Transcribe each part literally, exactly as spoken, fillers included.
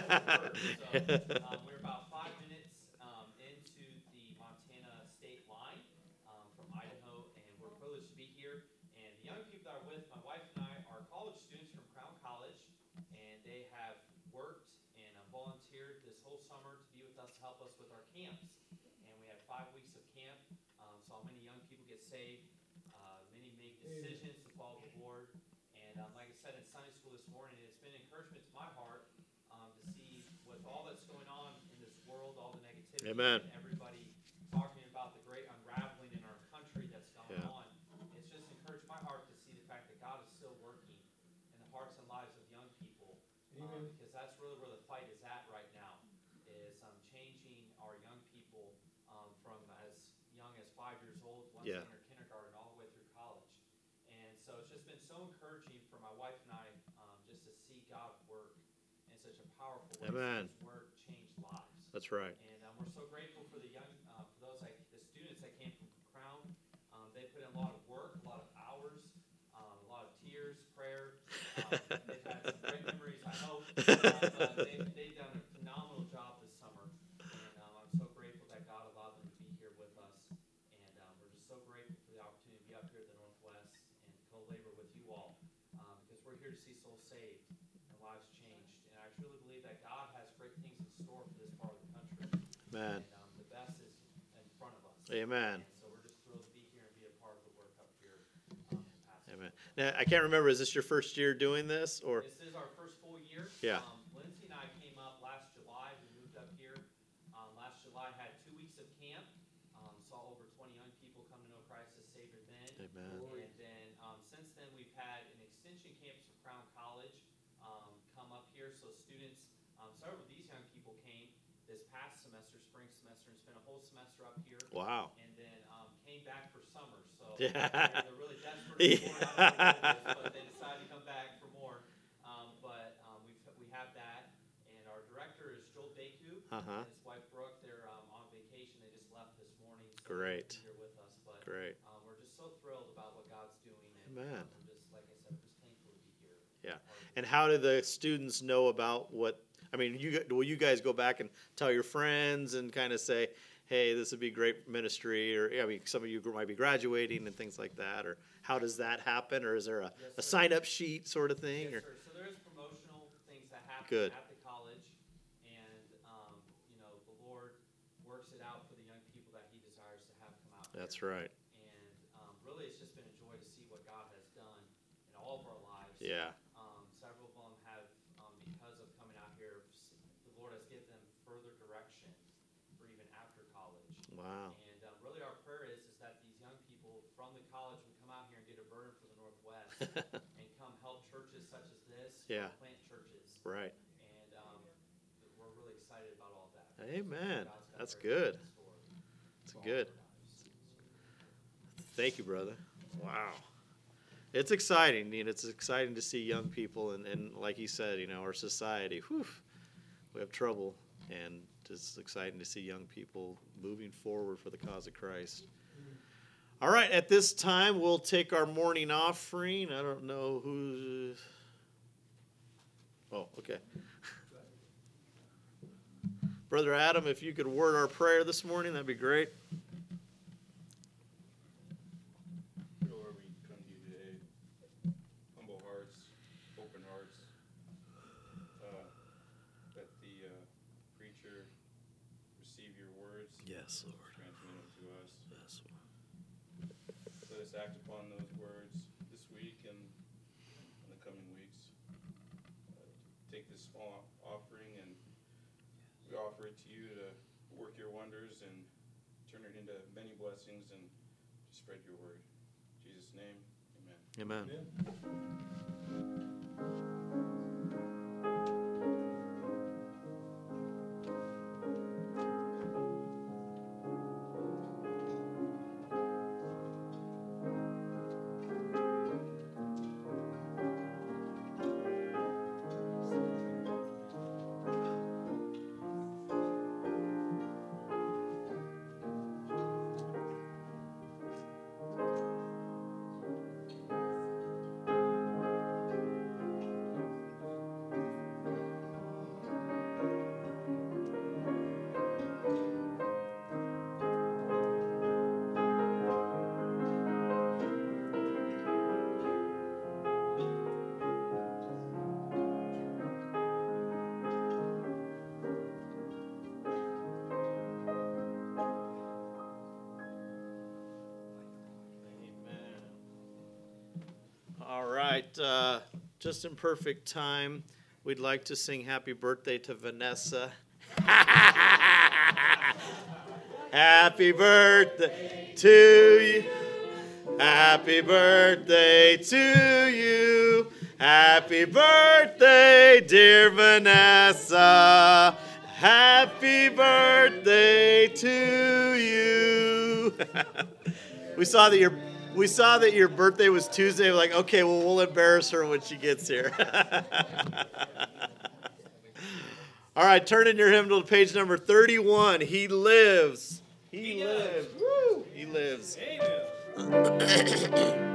So um, we're about five minutes um, into the Montana state line um, from Idaho, and we're privileged to be here. And the young people that are with my wife and I are college students from Crown College, and they have worked and uh, volunteered this whole summer to be with us to help us with our camps. And we had five weeks of camp, um, saw many young people get saved, uh, many make decisions to follow the Lord. And um, like I said in Sunday school this morning, it's been encouragement to my heart um, to see with all that's going on in this world, all the negativity, Amen. and everybody talking about the great unraveling in our country that's gone Yeah. on. It's just encouraged my heart to see the fact that God is still working in the hearts and lives of young people, um, because that's really where the fight is at right now, is um, changing our young people um, from as young as five years old, once Yeah. they enter kindergarten, all the way through college. And so it's just been so encouraging for my wife and I um, just to see God work in such a powerful way. Amen. His word changed lives. That's right. And um, we're so grateful for the young, uh, for those like the students that came from Crown. Um, they put in a lot of work, a lot of hours, um, a lot of tears, prayer. Um, they've had some great memories, I hope. Uh, but they've, they've done a phenomenal job this summer. And um, I'm so grateful that God allowed them to be here with us. And um, we're just so grateful for the opportunity to be up here at the Northwest and co-labor with you all, um, because we're here to see souls saved and lives changed. And I truly believe that God has great things in store for this part of the country. Man. And um, the best is in front of us. Amen. And so we're just thrilled to be here and be a part of the work up here um, in Pasco. Amen. Now, I can't remember, is this your first year doing this, or? This is our first full year. Yeah. Um, Lindsay and I came up last July. We moved up here. Um, last July had two weeks of camp. Um, saw over twenty young people come to know Christ as Savior then. Amen. And then um, since then we've had an extension campus of Crown College um, come up here. So students, um, several of these young people came this past semester, spring semester, and spent a whole semester up here. Wow. And then um, came back for summer. So Yeah. they're, they're really desperate for more. I don't know what it is, but they decided to come back for more. Um, but um, we've, we have that. And our director is Joel Baku Uh-huh. and his wife Brooke. They're um, on vacation. They just left this morning. So Great. they're here with us. But Great. um, we're just so thrilled about what God's doing. And Amen. um, we're just, like I said, we're just thankful to be here. Yeah. And how do the students know about what, I mean, you g- will you guys go back and tell your friends and kind of say, hey, this would be great ministry, or I mean, some of you might be graduating and things like that, or how does that happen, or is there a, Yes, a sir. sign-up sheet sort of thing? Yes, Or sir. So there is promotional things that happen Good. at the college, and um, you know the Lord works it out for the young people that He desires to have come out here. That's right. And um, really, it's just been a joy to see what God has done in all of our lives. Yeah. Um, several of them have, um, because of coming out here, s- the Lord has given them further direction for even after college. Wow. And um, really, our prayer is is that these young people from the college would come out here and get a burden for the Northwest and come help churches such as this, Yeah. plant churches. Right. And um, we're really excited about all that. Amen. God's got That's great good. things in store That's for all good. of our lives. Thank you, brother. Wow. It's exciting. You know, it's exciting to see young people, and, and like you said, you know, our society, whew, we have trouble, and it's exciting to see young people moving forward for the cause of Christ. All right, at this time, we'll take our morning offering. I don't know who's. Oh, okay. Brother Adam, if you could word our prayer this morning, that'd be great. Lord, we come to you today, humble hearts, open hearts. Uh, let the uh, preacher receive your words. Yes, Lord. Transmit them to us. Yes, Lord. Let us act upon those words this week and in the coming weeks. Uh, take this small offering and we offer it to you to work your wonders and turn it into many blessings and to spread your word. In Jesus' name, amen. Amen. uh, just in perfect time, we'd like to sing happy birthday to Vanessa. Happy birthday to you. Happy birthday to you. Happy birthday, dear Vanessa. Happy birthday to you. we saw that your we saw that your birthday was Tuesday. We're like, okay, well, we'll embarrass her when she gets here. All right, turn in your hymnal to page number thirty-one. He lives. He, he lives. Woo! He lives. Amen.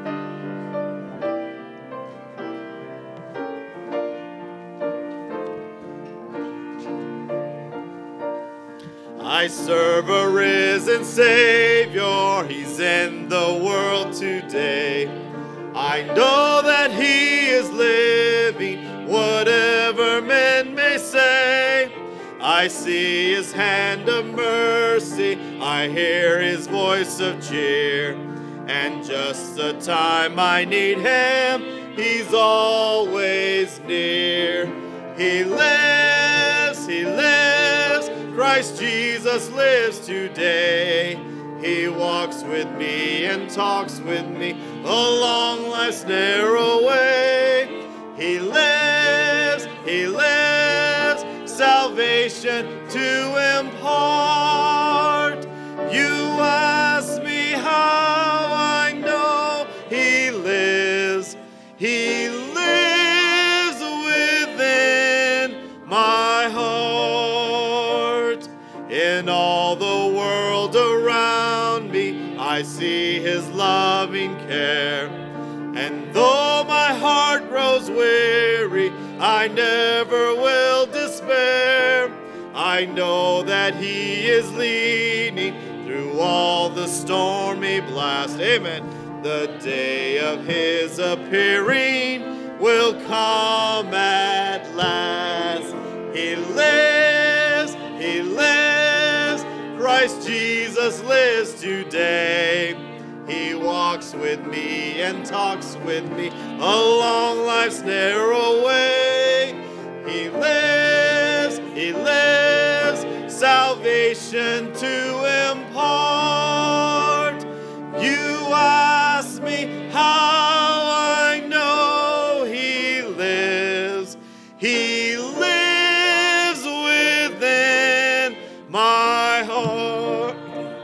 I serve a risen Savior, He's in the world today. I know that He is living, whatever men may say. I see His hand of mercy, I hear His voice of cheer. And just the time I need Him, He's always near. He lives, He lives, Christ Jesus lives today. He walks with me and talks with me along life's narrow way. He lives, He lives, salvation to impart. You ask me how I know He lives. He lives within my heart. In all the world around me, I see His loving care. And though my heart grows weary, I never will despair. I know that He is leading through all the stormy blast. Amen. The day of His appearing will come at last. He lives, He lives, Christ Jesus lives today. He walks with me and talks with me along life's narrow way. He lives, He lives, salvation to impart. You ask me how I know He lives. He lives within my heart.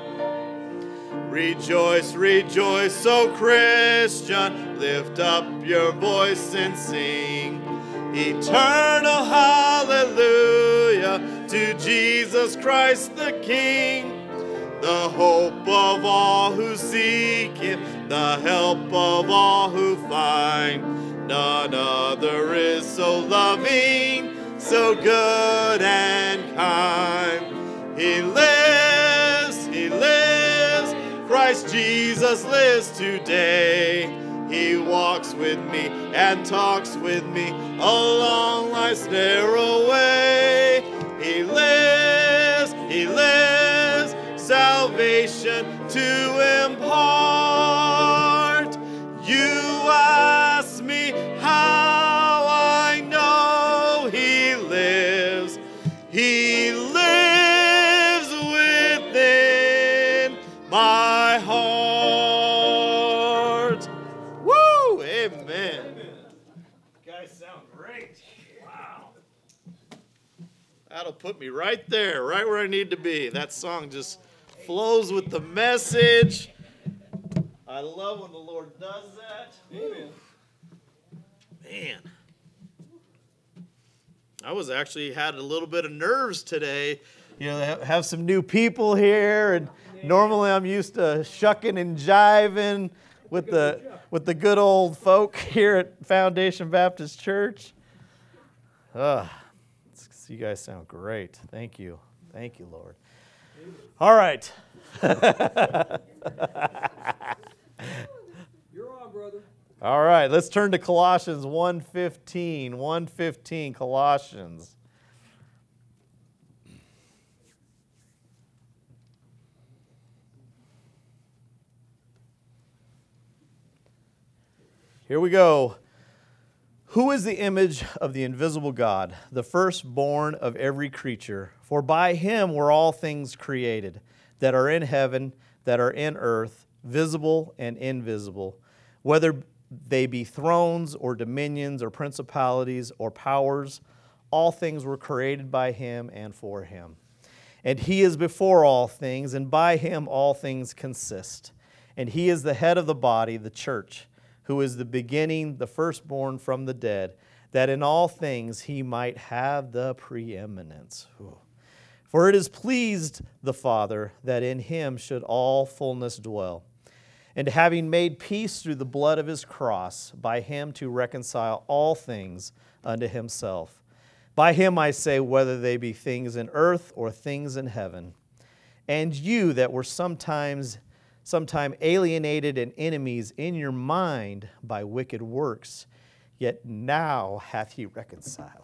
Rejoice, rejoice, O Christian, lift up your voice and sing. Eternal hallelujah to Jesus Christ the King. The hope of all who seek Him, the help of all who find. None other is so loving, so good and kind. He lives, He lives, Christ Jesus lives today. He walks with me and talks with me along life's narrow way. He lives, He lives, salvation to impart. You ask me how I know He lives. He lives within my heart. Woo! Amen. You guys sound great. Wow. That'll put me right there, right where I need to be. That song just flows with the message. I love when the Lord does that. Amen. Man. I was actually had a little bit of nerves today. You know, have some new people here, and normally I'm used to shucking and jiving with the with the good old folk here at Foundation Baptist Church. Uh, you guys sound great. Thank you. Thank you, Lord. All right. You're on, brother. All right, let's turn to Colossians one fifteen. one fifteen, Colossians. Here we go. Who is the image of the invisible God, the firstborn of every creature? For by him were all things created, that are in heaven, that are in earth, visible and invisible, whether they be thrones or dominions or principalities or powers, all things were created by him and for him. And he is before all things, and by him all things consist. And he is the head of the body, the church, who is the beginning, the firstborn from the dead, that in all things he might have the preeminence. Ooh. For it is pleased the Father that in him should all fullness dwell, and having made peace through the blood of his cross, by him to reconcile all things unto himself. By him I say, whether they be things in earth or things in heaven. And you that were sometimes sometime alienated and enemies in your mind by wicked works, yet now hath he reconciled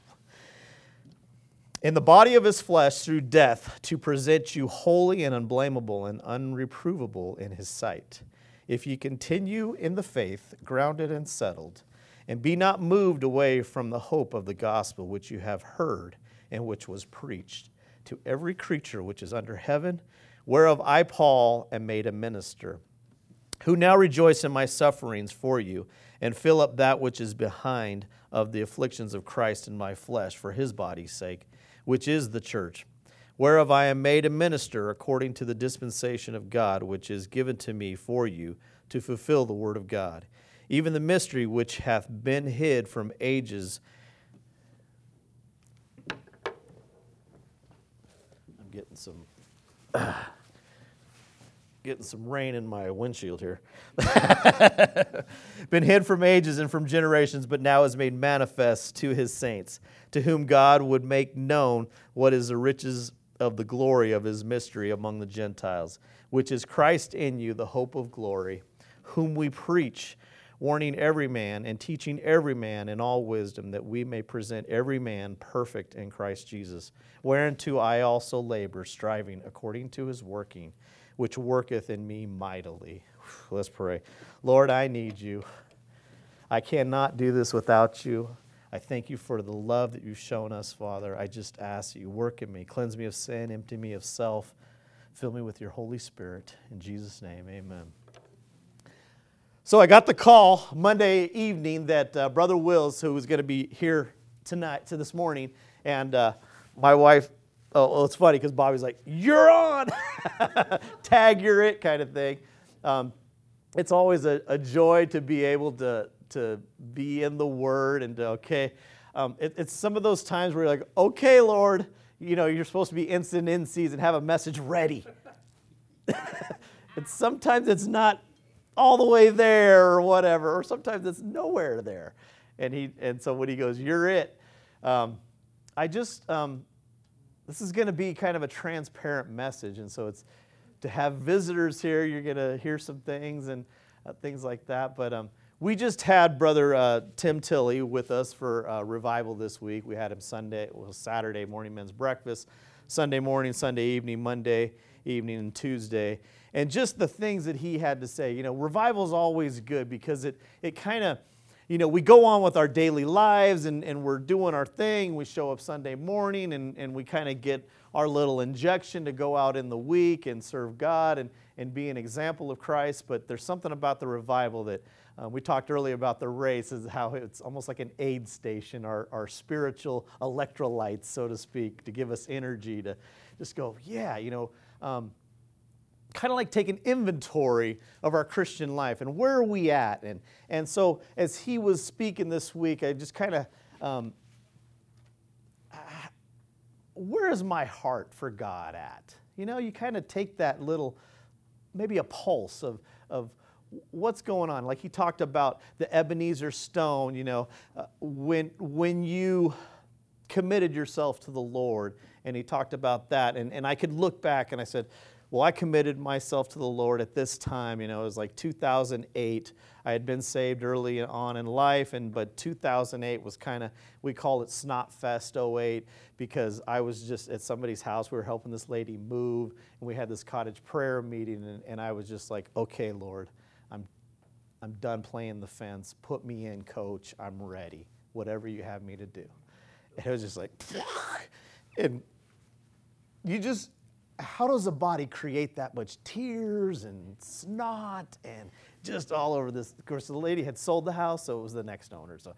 in the body of his flesh through death, to present you holy and unblameable and unreprovable in his sight. If ye continue in the faith, grounded and settled, and be not moved away from the hope of the gospel which you have heard and which was preached to every creature which is under heaven, whereof I, Paul, am made a minister, who now rejoice in my sufferings for you, and fill up that which is behind of the afflictions of Christ in my flesh for his body's sake, which is the church, whereof I am made a minister according to the dispensation of God, which is given to me for you to fulfill the word of God, even the mystery which hath been hid from ages. I'm getting some getting some rain in my windshield here. Been hid from ages and from generations, but now is made manifest to his saints, to whom God would make known what is the riches of the glory of his mystery among the Gentiles, which is Christ in you, the hope of glory, whom we preach, warning every man and teaching every man in all wisdom, that we may present every man perfect in Christ Jesus, whereunto I also labor, striving according to his working, which worketh in me mightily. Let's pray. Lord, I need you. I cannot do this without you. I thank you for the love that you've shown us, Father. I just ask that you work in me, cleanse me of sin, empty me of self, fill me with your Holy Spirit. In Jesus' name, amen. So I got the call Monday evening that uh, Brother Wills, who was going to be here tonight, to this morning, and uh, my wife, oh, well, it's funny because Bobby's like, you're on, tag, you're it kind of thing. Um, it's always a, a joy to be able to, to be in the Word and to, okay, um, it, it's some of those times where you're like, okay, Lord, you know, you're supposed to be instant in season, have a message ready. And sometimes it's not all the way there or whatever, or sometimes it's nowhere there. And he and so when he goes, you're it. Um, I just, um, this is going to be kind of a transparent message. And so it's to have visitors here, you're going to hear some things and uh, things like that. But um, we just had Brother uh, Tim Tilley with us for uh, revival this week. We had him Sunday, well, Saturday morning men's breakfast, Sunday morning, Sunday evening, Monday evening, and Tuesday. And just the things that he had to say. You know, revival is always good because it, it kind of, you know, we go on with our daily lives and, and we're doing our thing. We show up Sunday morning and, and we kind of get our little injection to go out in the week and serve God and, and be an example of Christ. But there's something about the revival that uh, we talked earlier about the race, is how it's almost like an aid station, our, our spiritual electrolytes, so to speak, to give us energy to just go, yeah, you know, um, kind of like take an inventory of our Christian life and where are we at? And and so as he was speaking this week, I just kind of, um, where is my heart for God at? You know, you kind of take that little, maybe a pulse of, of what's going on. Like he talked about the Ebenezer stone, you know, uh, when, when you committed yourself to the Lord, and he talked about that. And, and I could look back and I said, well, I committed myself to the Lord at this time. You know, it was like two thousand eight. I had been saved early on in life, and but two thousand eight was kind of, we call it Snot Fest oh eight, because I was just at somebody's house. We were helping this lady move, and we had this cottage prayer meeting, and, and I was just like, okay, Lord, I'm I'm done playing the fence. Put me in, coach. I'm ready. Whatever you have me to do. And it was just like, and you just, how does a body create that much tears and snot and just all over this? Of course, the lady had sold the house, so it was the next owner. So,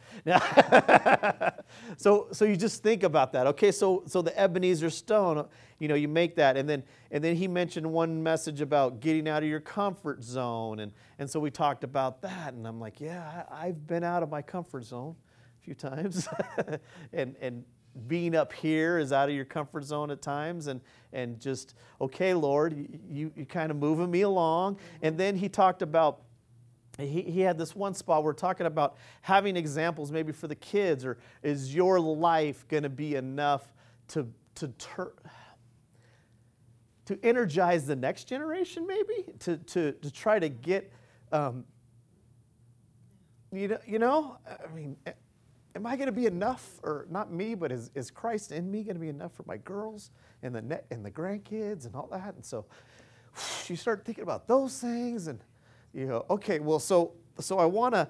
so, so you just think about that. Okay, so so the Ebenezer stone, you know, you make that, and then and then he mentioned one message about getting out of your comfort zone, and and so we talked about that, and I'm like, yeah, I, I've been out of my comfort zone a few times, and and. Being up here is out of your comfort zone at times, and and just, okay, Lord, you, you kind of moving me along. And then he talked about, he, he had this one spot where we're talking about having examples maybe for the kids, or is your life going to be enough to, to, tur- to energize the next generation maybe? To, to, to try to get, um, you know, you know, I mean, am I going to be enough, or not me, but is, is Christ in me going to be enough for my girls and the net and the grandkids and all that? And so you start thinking about those things, and you go, okay, well, so so I want to,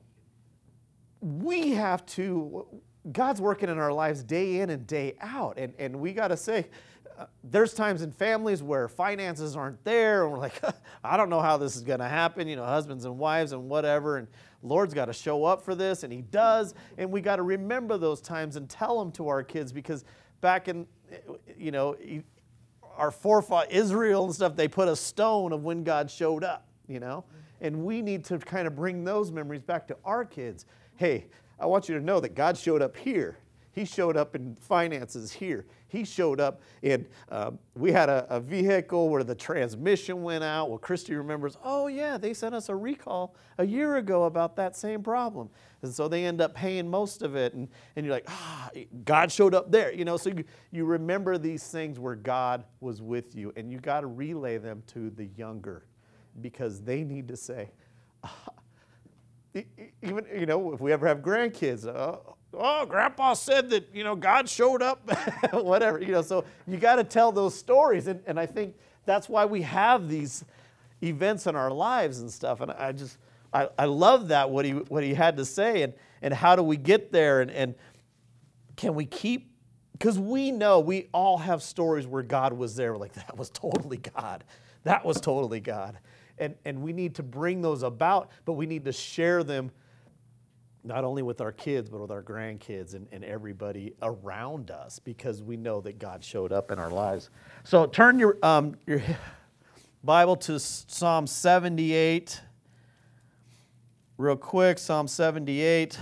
we have to, God's working in our lives day in and day out, and, and we got to say, uh, there's times in families where finances aren't there, and we're like, I don't know how this is going to happen, you know, husbands and wives and whatever, and Lord's got to show up for this, and he does, and we got to remember those times and tell them to our kids, because back in, you know, our forefathers, Israel and stuff, they put a stone of when God showed up, you know, and we need to kind of bring those memories back to our kids. Hey, I want you to know that God showed up here. He showed up in finances here. He showed up in, um, we had a, a vehicle where the transmission went out. Well, Christy remembers, oh yeah, they sent us a recall a year ago about that same problem. And so they end up paying most of it. And, and you're like, ah, God showed up there. You know, so you, you remember these things where God was with you. And you got to relay them to the younger, because they need to say, ah, even, you know, if we ever have grandkids, uh, oh, Grandpa said that, you know, God showed up, whatever, you know, so you got to tell those stories. And, and I think that's why we have these events in our lives and stuff. And I just, I, I love that, what he, what he had to say, and, and how do we get there, and, and can we keep, because we know we all have stories where God was there. We're like, that was totally God. That was totally God. And, and we need to bring those about, but we need to share them not only with our kids, but with our grandkids and, and everybody around us, because we know that God showed up in our lives. So turn your, um, your Bible to Psalm seventy-eight real quick. Psalm seventy-eight.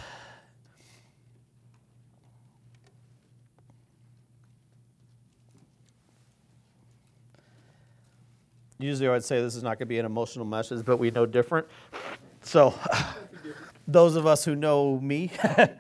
Usually I would say this is not going to be an emotional message, but we know different. So those of us who know me,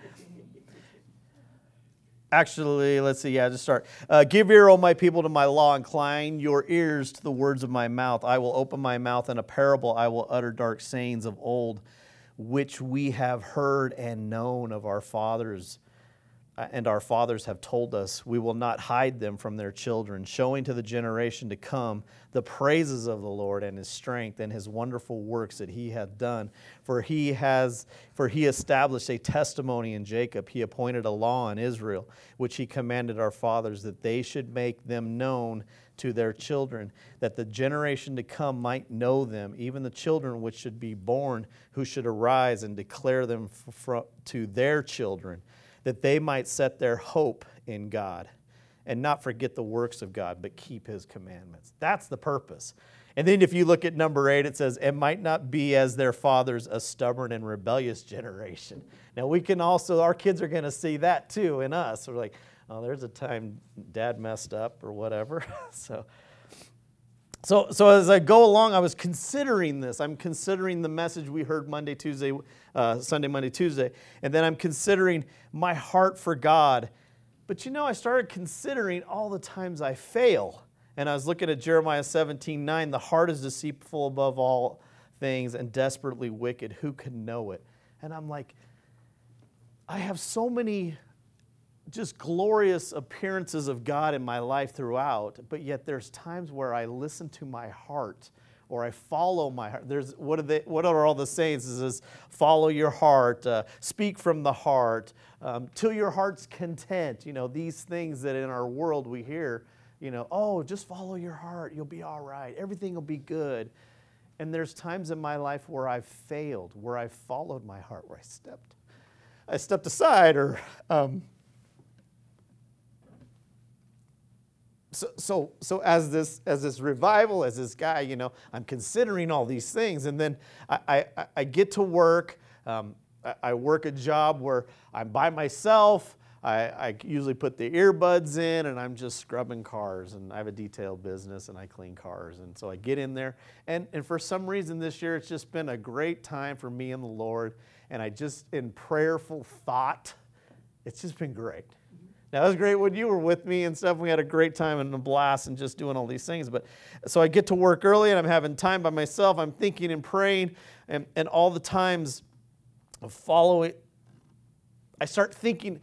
actually, let's see, yeah, just start. Uh, Give ear, O my people, to my law. Incline your ears to the words of my mouth. I will open my mouth in a parable. I will utter dark sayings of old, which we have heard and known of our fathers. And our fathers have told us. We will not hide them from their children, showing to the generation to come the praises of the Lord and his strength and his wonderful works that he hath done. For he has, for he established a testimony in Jacob. He appointed a law in Israel, which he commanded our fathers, that they should make them known to their children, that the generation to come might know them, even the children which should be born, who should arise and declare them f- to their children, that they might set their hope in God and not forget the works of God, but keep his commandments. That's the purpose. And then if you look at number eight, it says, it might not be as their fathers, a stubborn and rebellious generation. Now we can also, our kids are going to see that too in us. We're like, oh, there's a time dad messed up or whatever. so, so, so as I go along, I was considering this. I'm considering the message we heard Monday, Tuesday, uh, Sunday, Monday, Tuesday. And then I'm considering my heart for God. But you know, I started considering all the times I fail. And I was looking at Jeremiah seventeen nine. The heart is deceitful above all things and desperately wicked. Who can know it? And I'm like, I have so many just glorious appearances of God in my life throughout, but yet there's times where I listen to my heart, or I follow my heart. There's what are they? What are all the sayings? It says, follow your heart, uh, speak from the heart, um, till your heart's content. You know, these things that in our world we hear. You know, oh, just follow your heart. You'll be all right. Everything will be good. And there's times in my life where I've failed, where I've followed my heart, where I stepped, I stepped aside, or um, so so so as this as this revival, as this guy, you know, I'm considering all these things, and then I I, I get to work. Um, I, I work a job where I'm by myself. I, I usually put the earbuds in and I'm just scrubbing cars, and I have a detail business and I clean cars. And so I get in there, and, and for some reason this year it's just been a great time for me and the Lord, and I just, in prayerful thought, it's just been great. Now it was great when you were with me and stuff. We had a great time and a blast and just doing all these things. But so I get to work early and I'm having time by myself. I'm thinking and praying, and, and all the times of following, I start thinking,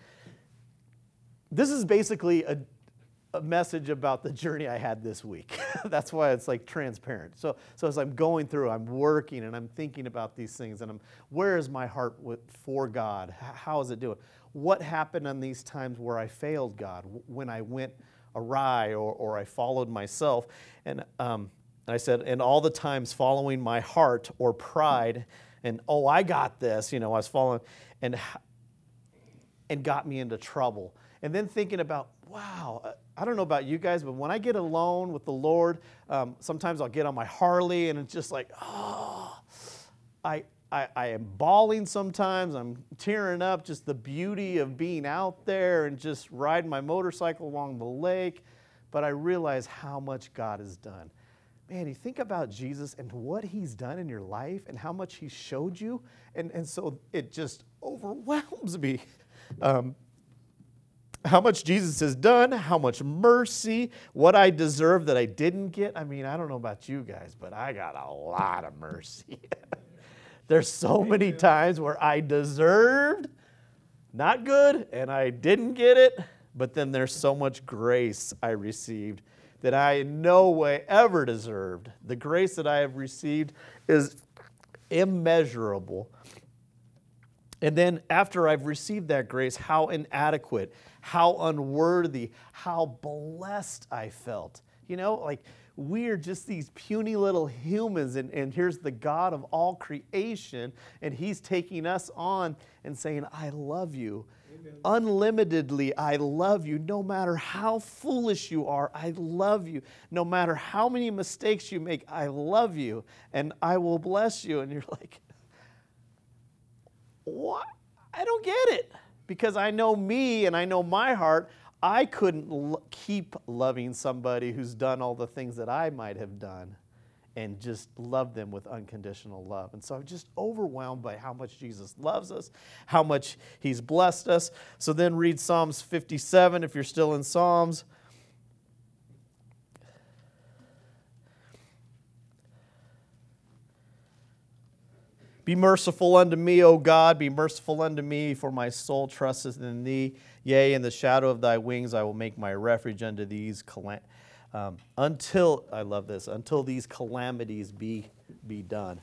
this is basically a, a message about the journey I had this week. That's why it's like transparent. So, so as I'm going through, I'm working and I'm thinking about these things, and I'm, where is my heart with, for God? How is it doing? What happened on these times where I failed God, when I went awry or, or I followed myself? And um, I said, and all the times following my heart or pride, and oh, I got this, you know, I was following, and and got me into trouble. And then thinking about, wow, I don't know about you guys, but when I get alone with the Lord, um, sometimes I'll get on my Harley and it's just like, oh, I, I, I am bawling sometimes. I'm tearing up, just the beauty of being out there and just riding my motorcycle along the lake. But I realize how much God has done. Man, you think about Jesus and what he's done in your life and how much he showed you. And, and so it just overwhelms me. Um, how much Jesus has done, how much mercy, what I deserve that I didn't get. I mean, I don't know about you guys, but I got a lot of mercy. There's so many times where I deserved not good and I didn't get it, but then there's so much grace I received that I in no way ever deserved. The grace that I have received is immeasurable. And then after I've received that grace, how inadequate, how unworthy, how blessed I felt. You know, like we're just these puny little humans, and, and here's the God of all creation, and he's taking us on and saying, I love you. Amen. Unlimitedly, I love you. No matter how foolish you are, I love you. No matter how many mistakes you make, I love you, and I will bless you. And you're like, what? I don't get it. Because I know me and I know my heart. I couldn't l- keep loving somebody who's done all the things that I might have done and just love them with unconditional love. And so I'm just overwhelmed by how much Jesus loves us, how much he's blessed us. So then read Psalms fifty-seven if you're still in Psalms. Be merciful unto me, O God, be merciful unto me, for my soul trusteth in thee. Yea, in the shadow of thy wings I will make my refuge unto these calam- um, until, I love this, until these calamities be, be done.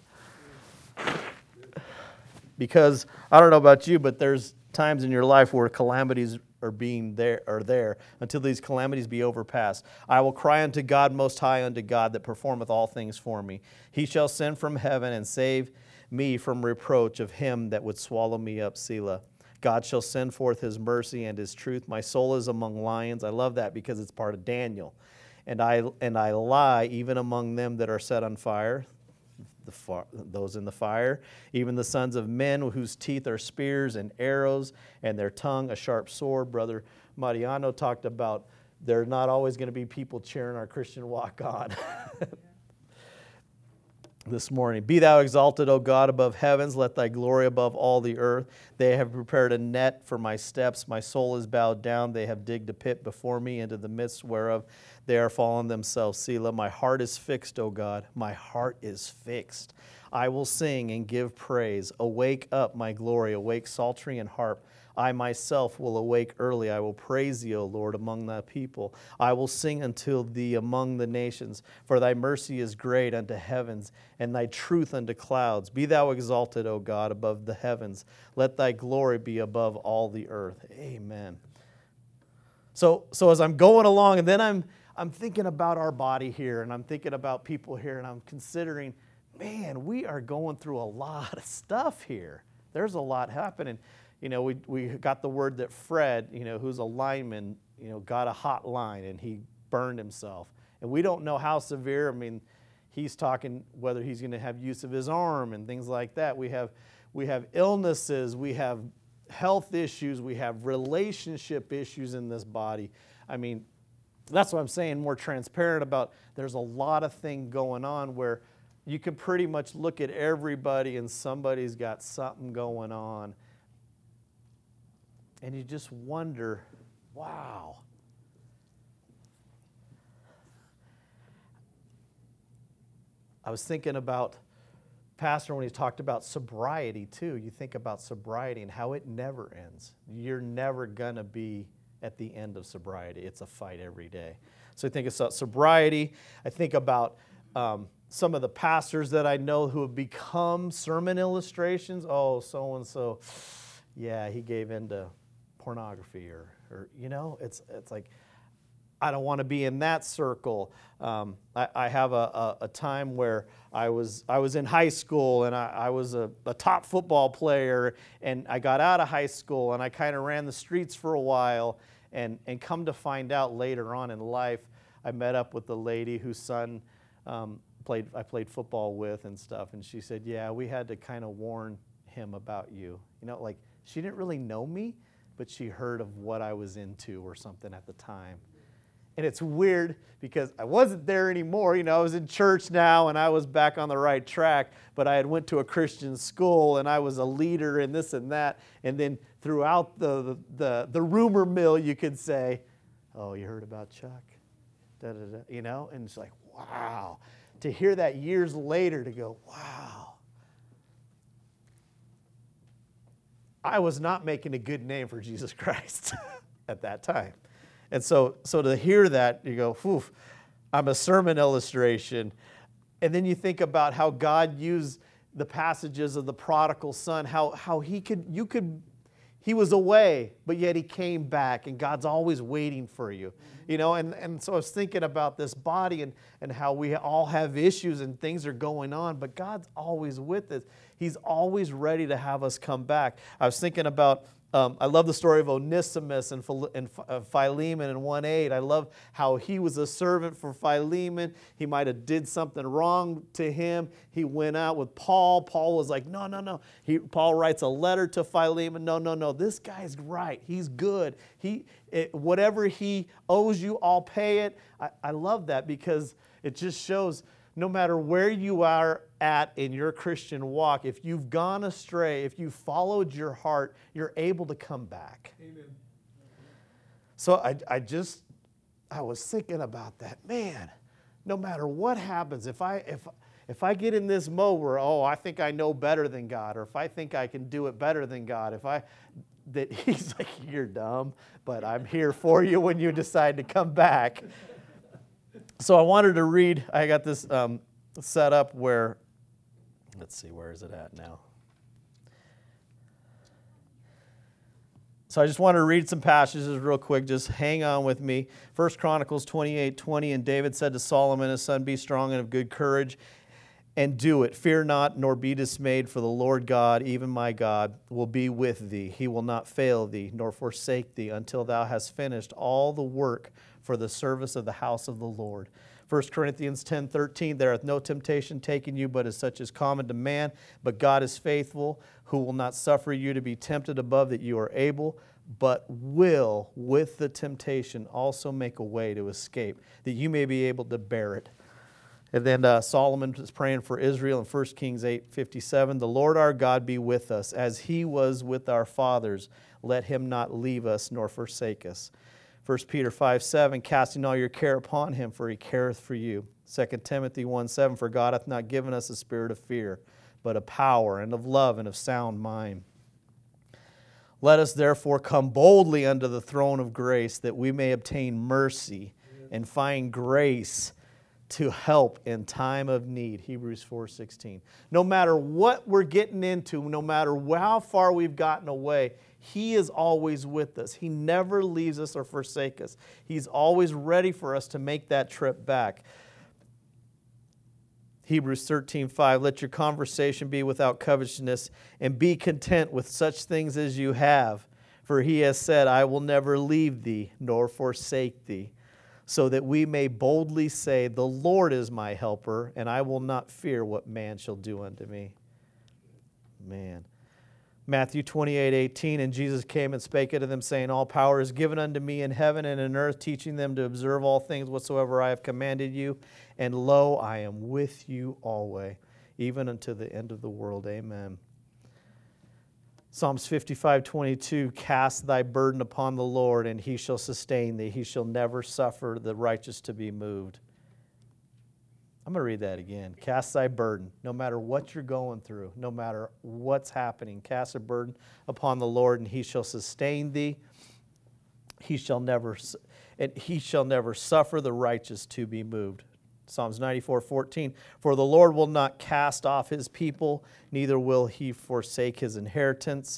Because, I don't know about you, but there's times in your life where calamities are being there, are there, until these calamities be overpassed. I will cry unto God, most high unto God, that performeth all things for me. He shall send from heaven and save me from reproach of him that would swallow me up, Selah. God shall send forth his mercy and his truth. My soul is among lions. I love that because it's part of Daniel. And I and I lie even among them that are set on fire, the far, those in the fire, even the sons of men whose teeth are spears and arrows, and their tongue a sharp sword. Brother Mariano talked about there's not always going to be people cheering our Christian walk on. This morning. Be thou exalted, O God, above heavens. Let thy glory above all the earth. They have prepared a net for my steps. My soul is bowed down. They have digged a pit before me, into the midst whereof they are fallen themselves. Selah. My heart is fixed, O God. My heart is fixed. I will sing and give praise. Awake up, my glory. Awake, psaltery and harp. I myself will awake early. I will praise thee, O Lord, among thy people. I will sing unto thee among the nations. For thy mercy is great unto heavens, and thy truth unto clouds. Be thou exalted, O God, above the heavens. Let thy glory be above all the earth. Amen. So, so as I'm going along, and then I'm, I'm thinking about our body here, and I'm thinking about people here, and I'm considering, man, we are going through a lot of stuff here. There's a lot happening. You know, we we got the word that Fred, you know, who's a lineman, you know, got a hot line and he burned himself. And we don't know how severe. I mean, he's talking whether he's going to have use of his arm and things like that. We have we have illnesses, we have health issues, we have relationship issues in this body. I mean, that's what I'm saying, more transparent about. There's a lot of things going on where you can pretty much look at everybody and somebody's got something going on. And you just wonder, wow. I was thinking about Pastor when he talked about sobriety too. You think about sobriety and how it never ends. You're never going to be at the end of sobriety. It's a fight every day. So I think it's about sobriety. I think about um, some of the pastors that I know who have become sermon illustrations. Oh, so-and-so, yeah, he gave into pornography or, or you know, it's it's like, I don't want to be in that circle. Um, I, I have a, a, a time where I was I was in high school and I, I was a, a top football player, and I got out of high school and I kind of ran the streets for a while, and, and come to find out later on in life, I met up with the lady whose son um, played I played football with and stuff, and she said, yeah, we had to kind of warn him about you. You know, like she didn't really know me, but she heard of what I was into or something at the time. And it's weird because I wasn't there anymore. You know, I was in church now and I was back on the right track, but I had went to a Christian school and I was a leader and this and that. And then throughout the, the, the, the rumor mill, you could say, oh, you heard about Chuck? Da, da, da. You know, and it's like, wow. To hear that years later, to go, wow. I was not making a good name for Jesus Christ at that time. And so, so to hear that, you go, whew, I'm a sermon illustration. And then you think about how God used the passages of the prodigal son, how, how he could, you could, he was away, but yet he came back, and God's always waiting for you. You know, and, and so I was thinking about this body and, and how we all have issues and things are going on, but God's always with us. He's always ready to have us come back. I was thinking about, um, I love the story of Onesimus and, Phil, and uh, Philemon in one eight. I love how he was a servant for Philemon. He might have did something wrong to him. He went out with Paul. Paul was like, no, no, no. He, Paul writes a letter to Philemon. No, no, no. This guy's right. He's good. He, it, whatever he owes you, I'll pay it. I, I love that because it just shows no matter where you are at in your Christian walk, if you've gone astray, if you followed your heart, you're able to come back. Amen. So I, I just, I was thinking about that. Man, no matter what happens, if I, if, if I get in this mode where, oh, I think I know better than God, or if I think I can do it better than God, if I, that he's like, you're dumb, but I'm here for you when you decide to come back. So I wanted to read, I got this um, set up where, let's see, where is it at now? So I just want to read some passages real quick. Just hang on with me. First Chronicles twenty-eight twenty, and David said to Solomon his son, be strong and of good courage, and do it. Fear not, nor be dismayed, for the Lord God, even my God, will be with thee. He will not fail thee, nor forsake thee, until thou hast finished all the work for the service of the house of the Lord. First Corinthians ten thirteen, there hath no temptation taken you, but as such is common to man. But God is faithful, who will not suffer you to be tempted above that you are able, but will with the temptation also make a way to escape, that you may be able to bear it. And then uh, Solomon is praying for Israel in First Kings eight fifty-seven. The Lord our God be with us, as he was with our fathers. Let him not leave us nor forsake us. First Peter five seven, casting all your care upon him, for he careth for you. Second Timothy one seven, for God hath not given us a spirit of fear, but of power and of love and of sound mind. Let us therefore come boldly unto the throne of grace, that we may obtain mercy and find grace to help in time of need. Hebrews four sixteen. No matter what we're getting into, no matter how far we've gotten away, He is always with us. He never leaves us or forsakes us. He's always ready for us to make that trip back. Hebrews thirteen five, let your conversation be without covetousness, and be content with such things as you have. For He has said, I will never leave thee nor forsake thee, so that we may boldly say, the Lord is my helper, and I will not fear what man shall do unto me. Man. Matthew twenty-eight eighteen, and Jesus came and spake unto them, saying, all power is given unto me in heaven and in earth, teaching them to observe all things whatsoever I have commanded you. And lo, I am with you always, even unto the end of the world. Amen. Psalms fifty-five twenty-two, cast thy burden upon the Lord, and He shall sustain thee. He shall never suffer the righteous to be moved. I'm going to read that again. Cast thy burden, no matter what you're going through, no matter what's happening. Cast a burden upon the Lord, and He shall sustain thee. He shall never, and He shall never suffer the righteous to be moved. Psalms ninety-four fourteen, for the Lord will not cast off His people, neither will He forsake His inheritance.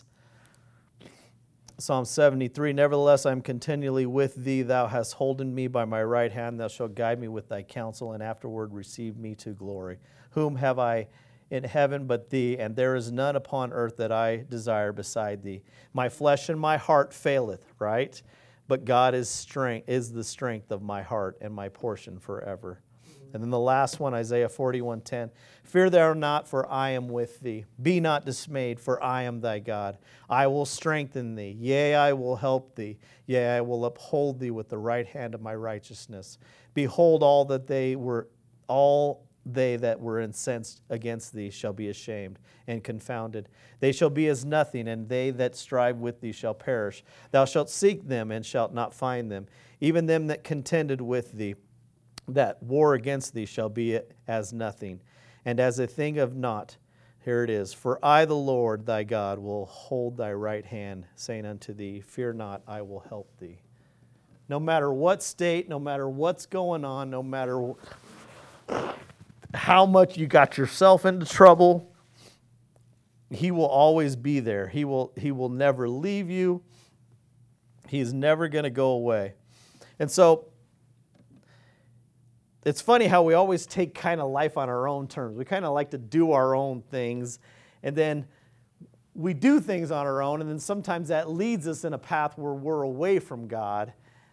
Psalm seventy-three, nevertheless I am continually with thee. Thou hast holden me by my right hand. Thou shalt guide me with thy counsel, and afterward receive me to glory. Whom have I in heaven but thee? And there is none upon earth that I desire beside thee. My flesh and my heart faileth, right? But God is strength, is the strength of my heart and my portion forever. And then the last one, Isaiah forty-one ten. Fear thou not, for I am with thee. Be not dismayed, for I am thy God. I will strengthen thee. Yea, I will help thee. Yea, I will uphold thee with the right hand of my righteousness. Behold, all that they were, all they that were incensed against thee shall be ashamed and confounded. They shall be as nothing, and they that strive with thee shall perish. Thou shalt seek them and shalt not find them, even them that contended with thee. That war against thee shall be as nothing, and as a thing of naught. Here it is. For I, the Lord thy God, will hold thy right hand, saying unto thee, fear not, I will help thee. No matter what state, no matter what's going on, no matter how much you got yourself into trouble, He will always be there. He will, he will never leave you. He's never going to go away. And so, it's funny how we always take kind of life on our own terms. We kind of like to do our own things, and then we do things on our own, and then sometimes that leads us in a path where we're away from God.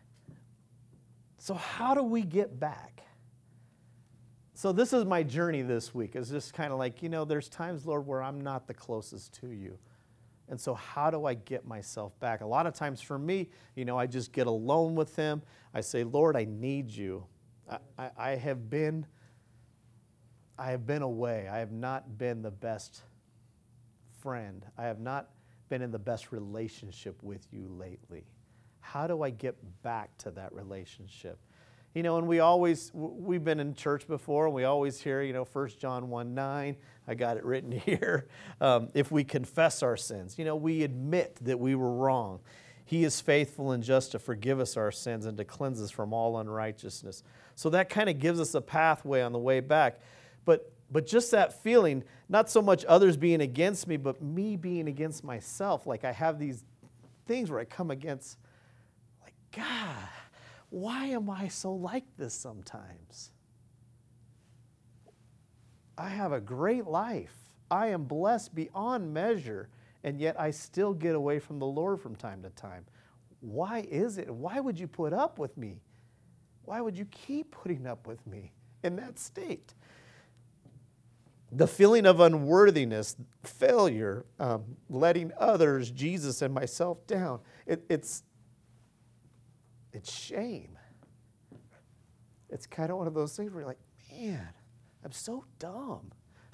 So how do we get back? So this is my journey this week. It's just kind of like, you know, there's times, Lord, where I'm not the closest to you. And so how do I get myself back? A lot of times for me, you know, I just get alone with Him. I say, Lord, I need you. I, I have been, I have been away. I have not been the best friend. I have not been in the best relationship with you lately. How do I get back to that relationship? You know, and we always, we've been in church before, and we always hear, you know, First John one nine, I got it written here. Um, if we confess our sins, you know, we admit that we were wrong. He is faithful and just to forgive us our sins and to cleanse us from all unrighteousness. So that kind of gives us a pathway on the way back. But but just that feeling, not so much others being against me, but me being against myself. Like I have these things where I come against, like, God, why am I so like this sometimes? I have a great life. I am blessed beyond measure. And yet I still get away from the Lord from time to time. Why is it? Why would you put up with me? Why would you keep putting up with me in that state? The feeling of unworthiness, failure, um, letting others, Jesus and myself down, it, it's, it's shame. It's kind of one of those things where you're like, man, I'm so dumb.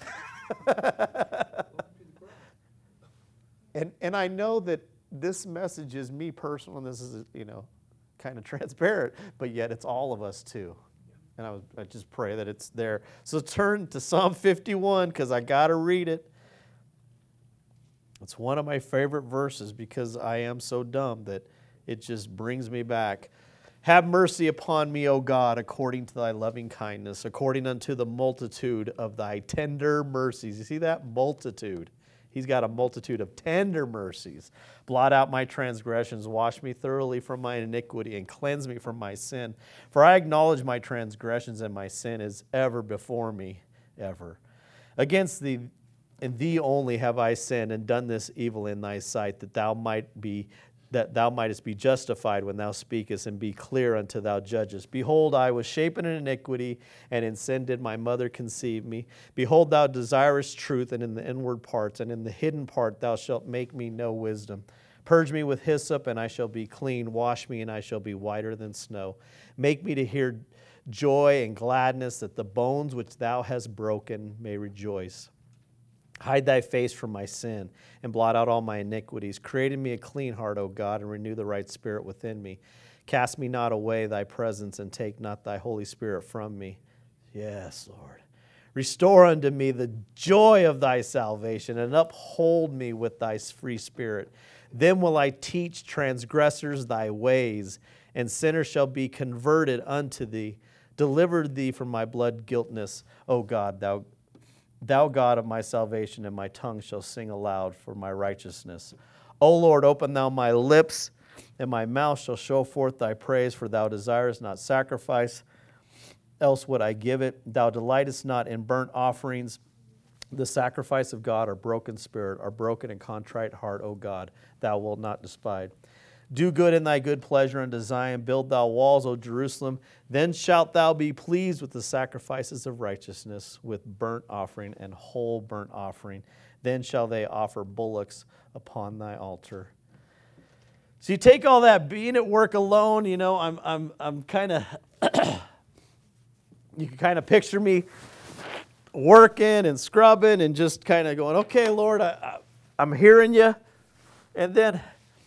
And and I know that this message is me personal, and this is, you know, kind of transparent, but yet it's all of us too. And I, would, I just pray that it's there. So turn to Psalm fifty-one, because I got to read it. It's one of my favorite verses because I am so dumb that it just brings me back. Have mercy upon me, O God, according to thy loving kindness, according unto the multitude of thy tender mercies. You see that? Multitude. He's got a multitude of tender mercies. Blot out my transgressions, wash me thoroughly from my iniquity, and cleanse me from my sin. For I acknowledge my transgressions, and my sin is ever before me, ever. Against thee, in thee only have I sinned, and done this evil in thy sight, that thou might be that thou mightest be justified when thou speakest, and be clear unto thou judgest. Behold, I was shapen in iniquity, and in sin did my mother conceive me. Behold, thou desirest truth, and in the inward parts, and in the hidden part thou shalt make me know wisdom. Purge me with hyssop, and I shall be clean. Wash me, and I shall be whiter than snow. Make me to hear joy and gladness, that the bones which thou hast broken may rejoice. Hide thy face from my sin, and blot out all my iniquities. Create in me a clean heart, O God, and renew the right spirit within me. Cast me not away thy presence, and take not thy Holy Spirit from me. Yes, Lord. Restore unto me the joy of thy salvation, and uphold me with thy free spirit. Then will I teach transgressors thy ways, and sinners shall be converted unto thee. Deliver thee from my blood guiltness, O God, thou Thou God of my salvation, and my tongue shall sing aloud for my righteousness. O Lord, open thou my lips, and my mouth shall show forth thy praise, for thou desirest not sacrifice, else would I give it. Thou delightest not in burnt offerings. The sacrifice of God are broken spirit, are broken and contrite heart, O God, thou wilt not despise. Do good in thy good pleasure unto Zion. Build thou walls, O Jerusalem. Then shalt thou be pleased with the sacrifices of righteousness, with burnt offering and whole burnt offering. Then shall they offer bullocks upon thy altar. So you take all that being at work alone, you know, I'm I'm I'm kind of you can kind of picture me working and scrubbing and just kind of going, okay, Lord, I, I, I'm hearing you. And then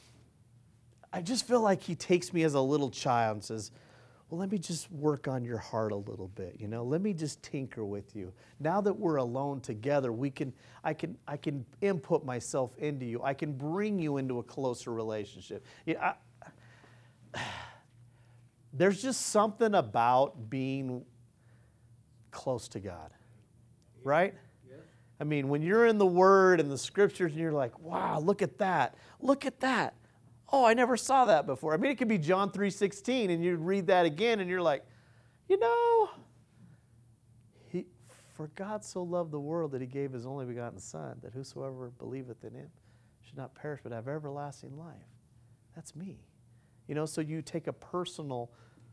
I just feel like he takes me as a little child and says, well, let me just work on your heart a little bit, you know. Let me just tinker with you. Now that we're alone together, we can, I can, I can input myself into you. I can bring you into a closer relationship. Yeah, I, there's just something about being close to God, right? I mean, when you're in the Word and the Scriptures and you're like, wow, look at that, look at that. Oh, I never saw that before. I mean, it could be John three sixteen, and you read that again, and you're like, you know, he, for God so loved the world that he gave his only begotten Son, that whosoever believeth in him should not perish but have everlasting life. That's me. You know, so you take a personal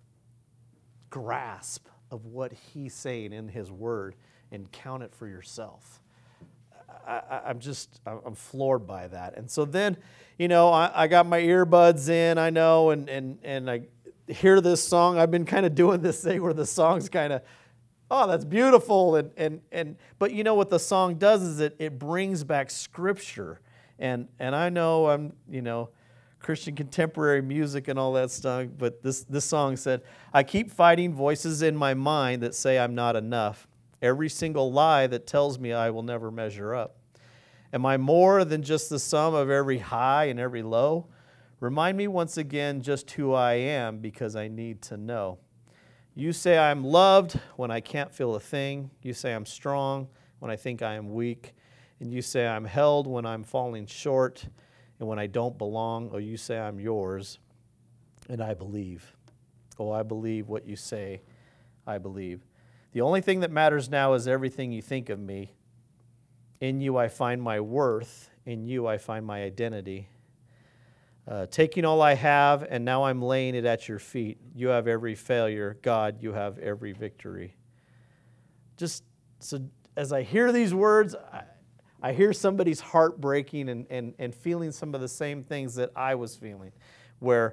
grasp of what he's saying in his word and count it for yourself. I, I'm just, I'm floored by that. And so then, you know, I, I got my earbuds in, I know, and, and, and I hear this song. I've been kind of doing this thing where the song's kind of, oh, that's beautiful. And, and, and, but you know what the song does is it, it brings back Scripture. And, and I know I'm, you know, Christian contemporary music and all that stuff, but this, this song said, I keep fighting voices in my mind that say I'm not enough. Every single lie that tells me I will never measure up. Am I more than just the sum of every high and every low? Remind me once again just who I am, because I need to know. You say I'm loved when I can't feel a thing. You say I'm strong when I think I am weak. And you say I'm held when I'm falling short and when I don't belong. Oh, you say I'm yours, and I believe. Oh, I believe what you say. I believe. The only thing that matters now is everything you think of me. In you I find my worth. In you I find my identity. Uh, taking all I have, and now I'm laying it at your feet. You have every failure. God, you have every victory. Just so as I hear these words, I, I hear somebody's heart breaking and, and, and feeling some of the same things that I was feeling, where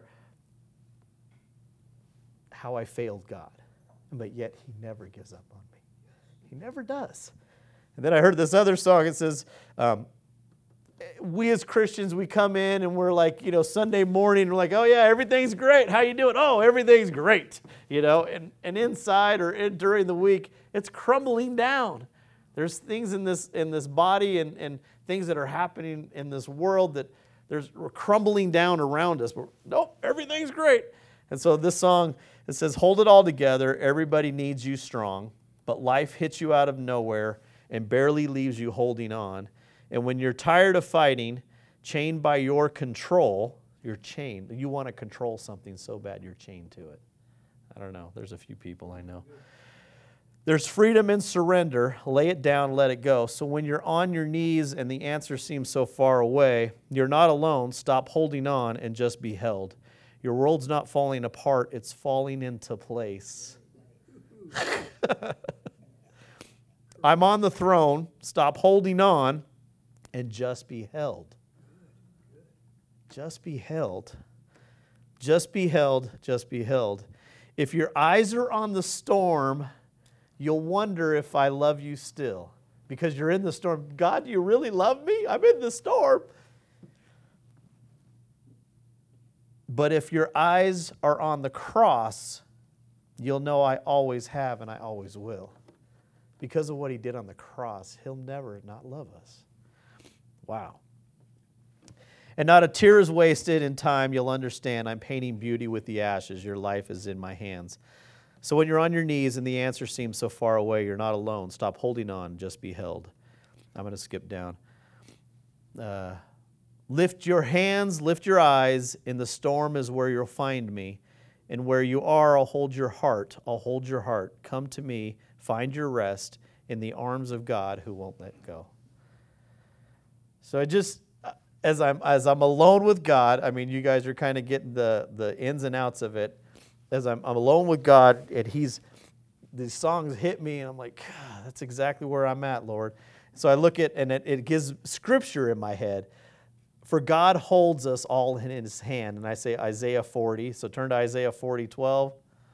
how I failed God. But yet he never gives up on me. He never does. And then I heard this other song. It says, um, we as Christians, we come in and we're like, you know, Sunday morning, we're like, oh yeah, everything's great. How you doing? Oh, everything's great. You know, and, and inside or in, during the week, it's crumbling down. There's things in this in this body and, and things that are happening in this world that there's we're crumbling down around us. But nope, everything's great. And so this song, it says, hold it all together. Everybody needs you strong, but life hits you out of nowhere and barely leaves you holding on. And when you're tired of fighting, chained by your control, you're chained. You want to control something so bad you're chained to it. I don't know. There's a few people I know. There's freedom in surrender. Lay it down, let it go. So when you're on your knees and the answer seems so far away, you're not alone. Stop holding on and just be held. Your world's not falling apart. It's falling into place. I'm on the throne. Stop holding on and just be held. Just be held. Just be held. Just be held. If your eyes are on the storm, you'll wonder if I love you still. Because you're in the storm. God, do you really love me? I'm in the storm. But if your eyes are on the cross, you'll know I always have and I always will. Because of what he did on the cross, he'll never not love us. Wow. And not a tear is wasted. In time, you'll understand I'm painting beauty with the ashes. Your life is in my hands. So when you're on your knees and the answer seems so far away, you're not alone. Stop holding on. Just be held. I'm going to skip down. Uh, lift your hands, lift your eyes. In the storm is where you'll find me. And where you are, I'll hold your heart. I'll hold your heart. Come to me. Find your rest in the arms of God who won't let go. So I just, as I'm as I'm alone with God, I mean, you guys are kind of getting the, the ins and outs of it. As I'm, I'm alone with God, and He's, these songs hit me, and I'm like, God, that's exactly where I'm at, Lord. So I look at, and it, it gives scripture in my head. For God holds us all in His hand. And I say Isaiah forty. So turn to Isaiah forty, twelve.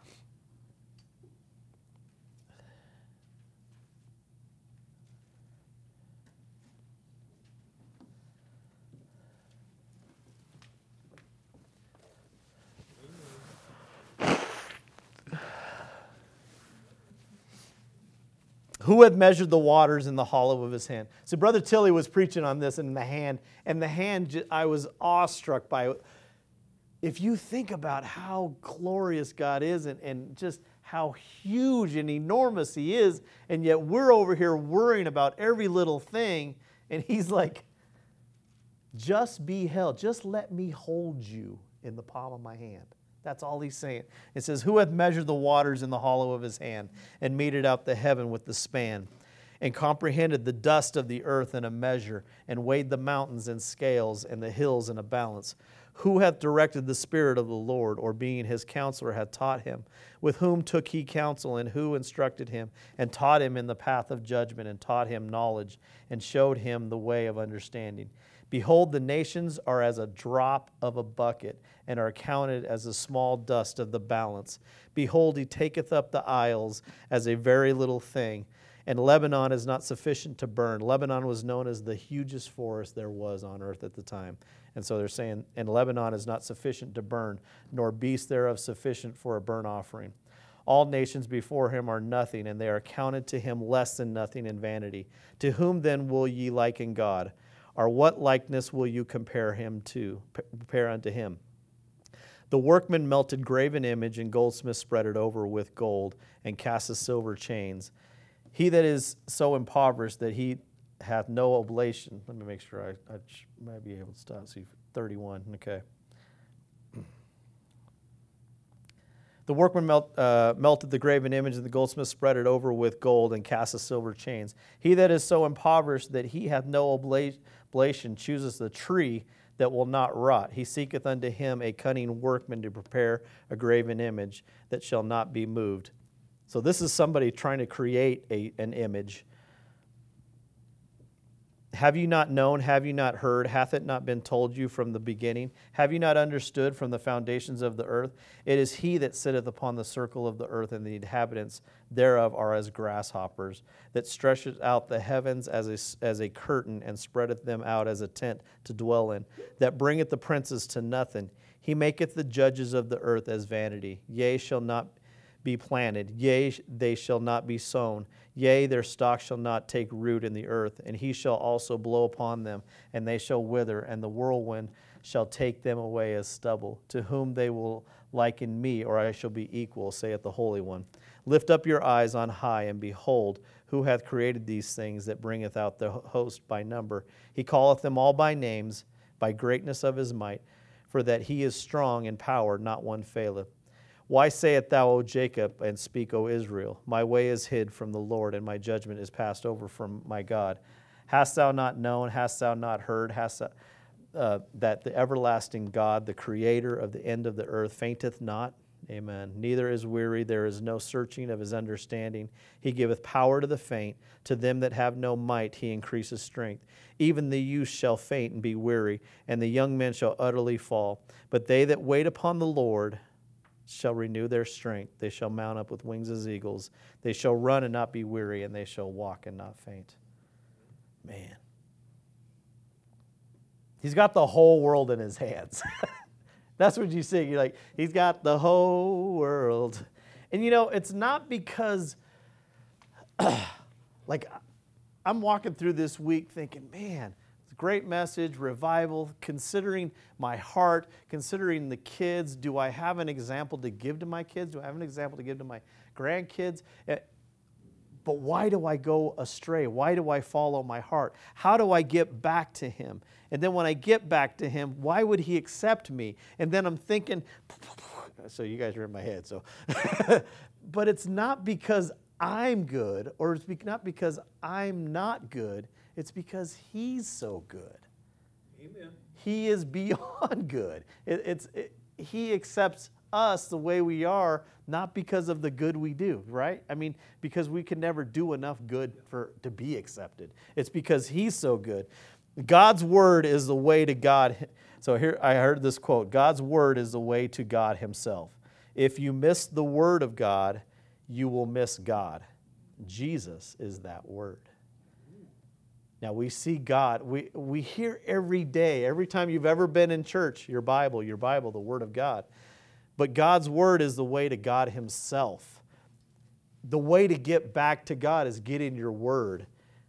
Who hath measured the waters in the hollow of his hand? So Brother Tilly was preaching on this in the hand, and the hand, I was awestruck by it. If you think about how glorious God is and, and just how huge and enormous He is, and yet we're over here worrying about every little thing, and He's like, just be held. Just let me hold you in the palm of my hand. That's all He's saying. It says, who hath measured the waters in the hollow of his hand, and meted out the heaven with the span, and comprehended the dust of the earth in a measure, and weighed the mountains in scales, and the hills in a balance? Who hath directed the Spirit of the Lord, or being His counselor hath taught him? With whom took He counsel, and who instructed him, and taught him in the path of judgment, and taught him knowledge, and showed him the way of understanding? Behold, the nations are as a drop of a bucket, and are counted as the small dust of the balance. Behold, He taketh up the isles as a very little thing, and Lebanon is not sufficient to burn. Lebanon was known as the hugest forest there was on earth at the time. And so they're saying, and Lebanon is not sufficient to burn, nor beast thereof sufficient for a burnt offering. All nations before Him are nothing, and they are counted to Him less than nothing in vanity. To whom then will ye liken God? Or what likeness will you compare him to, compare unto Him? The workman melted graven image, and goldsmith spread it over with gold, and cast the silver chains. He that is so impoverished that he hath no oblation. Let me make sure I, I might be able to stop. See, thirty-one, okay. The workman melt, uh, melted the graven image, and the goldsmith spread it over with gold, and cast the silver chains. He that is so impoverished that he hath no oblation chooses the tree that will not rot. He seeketh unto him a cunning workman to prepare a graven image that shall not be moved. So this is somebody trying to create a, an image. Have you not known? Have you not heard? Hath it not been told you from the beginning? Have you not understood from the foundations of the earth? It is He that sitteth upon the circle of the earth, and the inhabitants thereof are as grasshoppers, that stretcheth out the heavens as a, as a curtain, and spreadeth them out as a tent to dwell in, that bringeth the princes to nothing. He maketh the judges of the earth as vanity. Yea, shall not be planted. Yea, they shall not be sown. Yea, their stalk shall not take root in the earth. And he shall also blow upon them, and they shall wither, and the whirlwind shall take them away as stubble. To whom they will liken me, or I shall be equal, saith the Holy One. Lift up your eyes on high, and behold, who hath created these things, that bringeth out the host by number. He calleth them all by names, by greatness of his might, for that he is strong in power, not one faileth. Why sayest thou, O Jacob, and speak, O Israel? My way is hid from the Lord, and my judgment is passed over from my God. Hast thou not known, hast thou not heard, hast thou, uh, that the everlasting God, the creator of the end of the earth, fainteth not? Amen. Neither is weary, there is no searching of his understanding. He giveth power to the faint. To them that have no might he increaseth strength. Even the youth shall faint and be weary, and the young men shall utterly fall. But they that wait upon the Lord shall renew their strength. They shall mount up with wings as eagles. They shall run and not be weary, and they shall walk and not faint. Man. He's got the whole world in his hands. That's what you see. You're like, he's got the whole world. And you know, it's not because, like, I'm walking through this week thinking, man, it's a great message, revival, considering my heart, considering the kids. Do I have an example to give to my kids? Do I have an example to give to my grandkids? But why do I go astray? Why do I follow my heart? How do I get back to him? And then when I get back to him, why would he accept me? And then I'm thinking, so you guys are in my head. So, but it's not because I'm good, or it's not because I'm not good. It's because he's so good. Amen. He is beyond good. It, it's it, he accepts us the way we are, not because of the good we do, right? I mean, because we can never do enough good for to be accepted. It's because he's so good. God's word is the way to God. So here I heard this quote, God's word is the way to God himself. If you miss the word of God, you will miss God. Jesus is that word. Now we see God, we, we hear every day, every time you've ever been in church, your Bible, your Bible, the word of God. But God's word is the way to God himself. The way to get back to God is get in your word.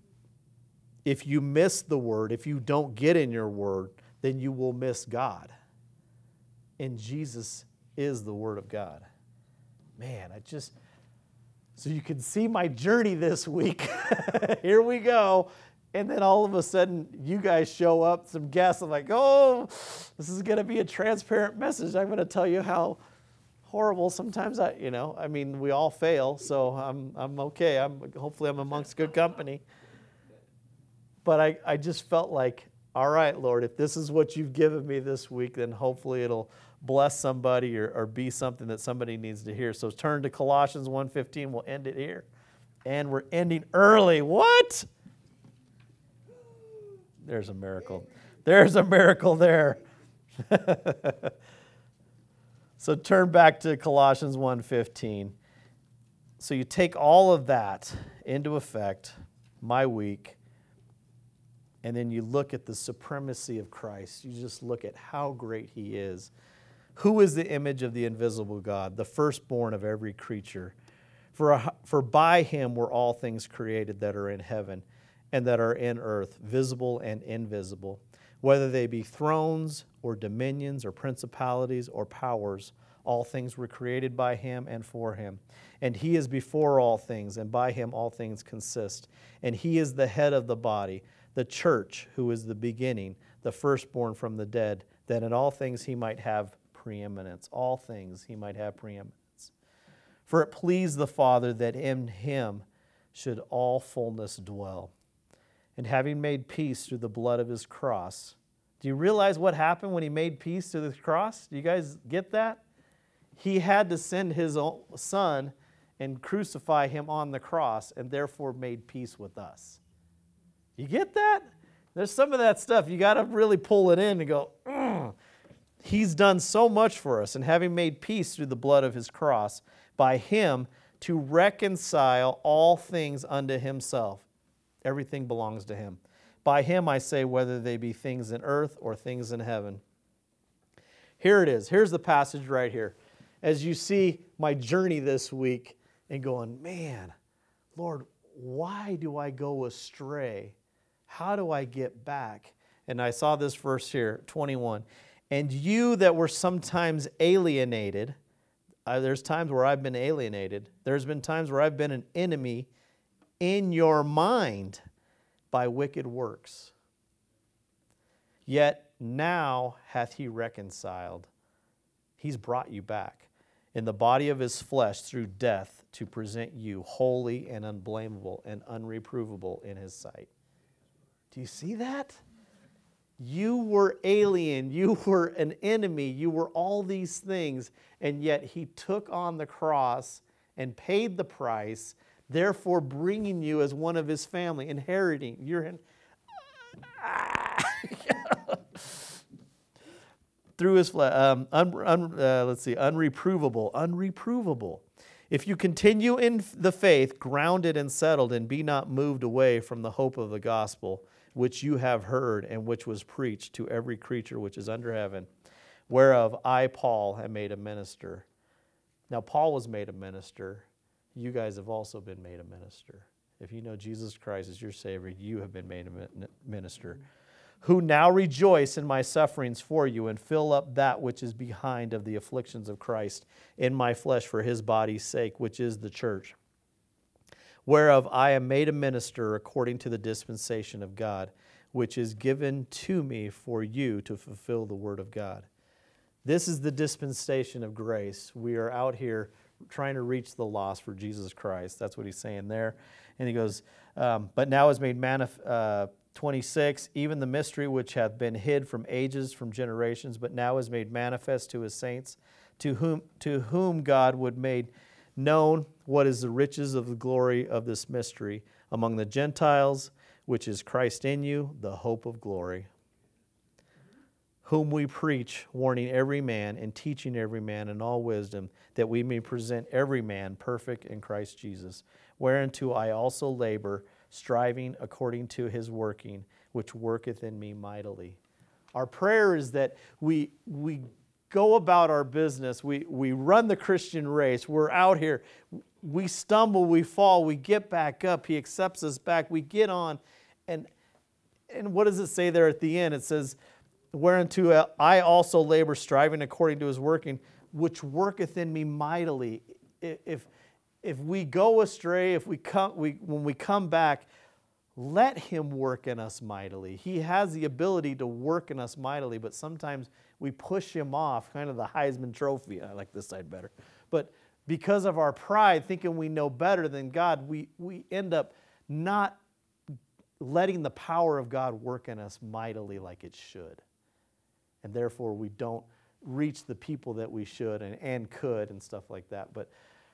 If you miss the word, if you don't get in your word, then you will miss God. And Jesus is the word of God. Man, I just, so you can see my journey this week. Here we go. And then all of a sudden, you guys show up, some guests. I'm like, oh, this is going to be a transparent message. I'm going to tell you how horrible sometimes I, you know, I mean, we all fail, so I'm I'm okay. I'm hopefully I'm amongst good company. But I, I just felt like, all right, Lord, if this is what you've given me this week, then hopefully it'll bless somebody or, or be something that somebody needs to hear. So turn to Colossians one fifteen. We'll end it here. And we're ending early. What? There's a miracle. There's a miracle there. So turn back to Colossians one fifteen. So you take all of that into effect, my week, and then you look at the supremacy of Christ. You just look at how great he is. Who is the image of the invisible God, the firstborn of every creature? For, for by him were all things created that are in heaven and that are in earth, visible and invisible, whether they be thrones or dominions or principalities or powers. All things were created by him and for him. And he is before all things, and by him all things consist. And he is the head of the body, the church, who is the beginning, the firstborn from the dead, that in all things he might have preeminence. All things he might have preeminence. For it pleased the Father that in him should all fullness dwell. And having made peace through the blood of his cross. Do you realize what happened when he made peace through the cross? Do you guys get that? He had to send his own son and crucify him on the cross, and therefore made peace with us. You get that? There's some of that stuff. You got to really pull it in and go, mm. He's done so much for us, and having made peace through the blood of his cross, by him to reconcile all things unto himself. Everything belongs to him. By him I say, whether they be things in earth or things in heaven. Here it is. Here's the passage right here. as you see my journey this week and going, man, Lord, why do I go astray? How do I get back? And I saw this verse here, twenty-one. And you that were sometimes alienated, uh, there's times where I've been alienated. There's been times where I've been an enemy in your mind by wicked works. Yet now hath he reconciled. He's brought you back in the body of his flesh through death to present you holy and unblameable and unreprovable in his sight. Do you see that? You were alien, you were an enemy, you were all these things, and yet he took on the cross and paid the price, therefore bringing you as one of his family, inheriting. You're in, through his flesh, um, un, un, uh, let's see, unreprovable, unreprovable. If you continue in the faith, grounded and settled, and be not moved away from the hope of the gospel, which you have heard and which was preached to every creature which is under heaven, whereof I, Paul, am made a minister. Now, Paul was made a minister. You guys have also been made a minister. If you know Jesus Christ as your Savior, you have been made a minister. Who now rejoice in my sufferings for you and fill up that which is behind of the afflictions of Christ in my flesh for his body's sake, which is the church, whereof I am made a minister according to the dispensation of God, which is given to me for you to fulfill the word of God. This is the dispensation of grace. We are out here trying to reach the lost for Jesus Christ. That's what he's saying there. And he goes, um, but now is made manifest, uh, twenty-six, even the mystery which hath been hid from ages, from generations, but now is made manifest to his saints, to whom, to whom God would make known what is the riches of the glory of this mystery among the Gentiles, which is Christ in you, the hope of glory, whom we preach, warning every man and teaching every man in all wisdom, that we may present every man perfect in Christ Jesus, whereunto I also labor, striving according to his working, which worketh in me mightily. Our prayer is that we we go about our business, we, we run the Christian race, we're out here, we stumble, we fall, we get back up, he accepts us back, we get on, and and what does it say there at the end? It says, whereunto I also labor, striving according to his working, which worketh in me mightily. If if we go astray, if we come, we when we come back, let him work in us mightily. He has the ability to work in us mightily, but sometimes we push him off, kind of the Heisman Trophy. I like this side better. But because of our pride, thinking we know better than God, we, we end up not letting the power of God work in us mightily like it should. And therefore, we don't reach the people that we should and, and could and stuff like that. But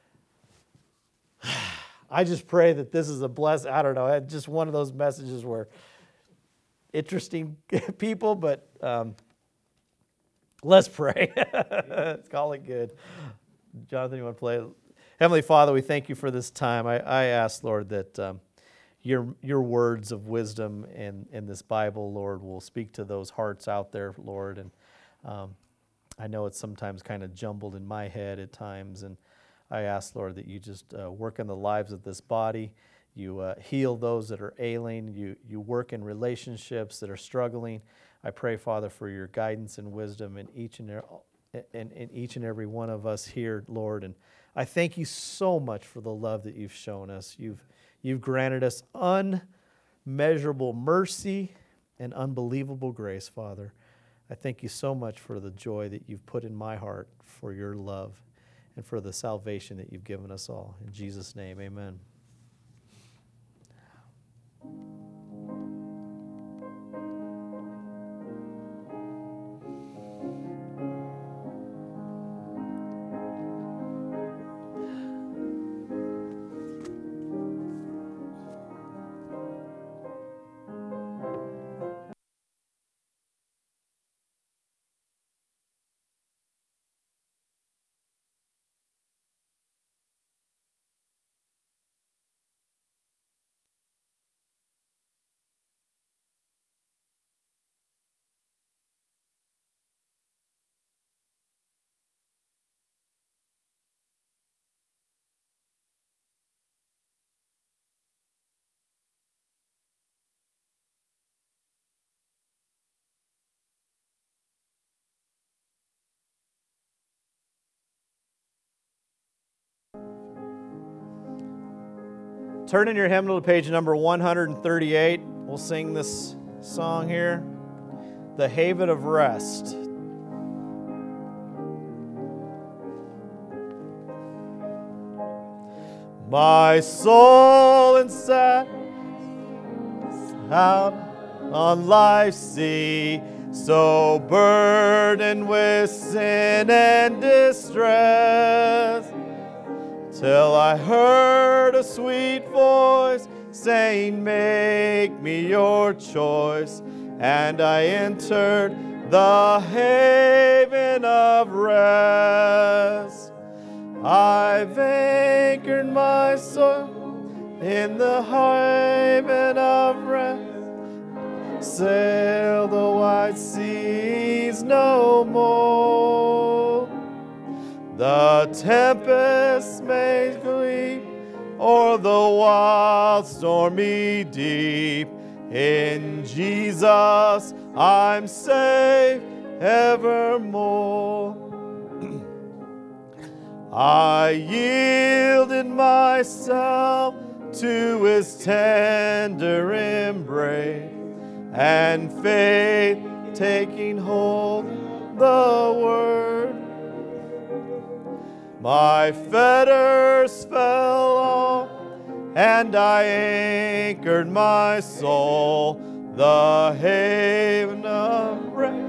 I just pray that this is a blessing. I don't know, it's just one of those messages where interesting people, but um, let's pray. Let's call it good. Jonathan, you want to play? Heavenly Father, we thank you for this time. I, I ask, Lord, that um, your your words of wisdom in, in this Bible, Lord, will speak to those hearts out there, Lord. And um, I know it's sometimes kind of jumbled in my head at times, and I ask, Lord, that you just uh, work in the lives of this body. You uh, heal those that are ailing. You, you work in relationships that are struggling. I pray, Father, for your guidance and wisdom in each and, in, in each and every one of us here, Lord. And I thank you so much for the love that you've shown us. You've, you've granted us unmeasurable mercy and unbelievable grace, Father. I thank you so much for the joy that you've put in my heart for your love and for the salvation that you've given us all. In Jesus' name, amen. Turn in your hymnal to page number one thirty-eight. We'll sing this song here, The Haven of Rest. My soul and sad out on life's sea, so burdened with sin and distress, till I heard a sweet voice saying, make me your choice, and I entered the haven of rest. I've anchored my soul in the haven of rest, sail the wide seas no more. The tempest may sweep o'er the wild stormy deep, in Jesus I'm safe evermore. I yielded myself to his tender embrace, and faith taking hold the word, my fetters fell off, and I anchored my soul, the haven of rest.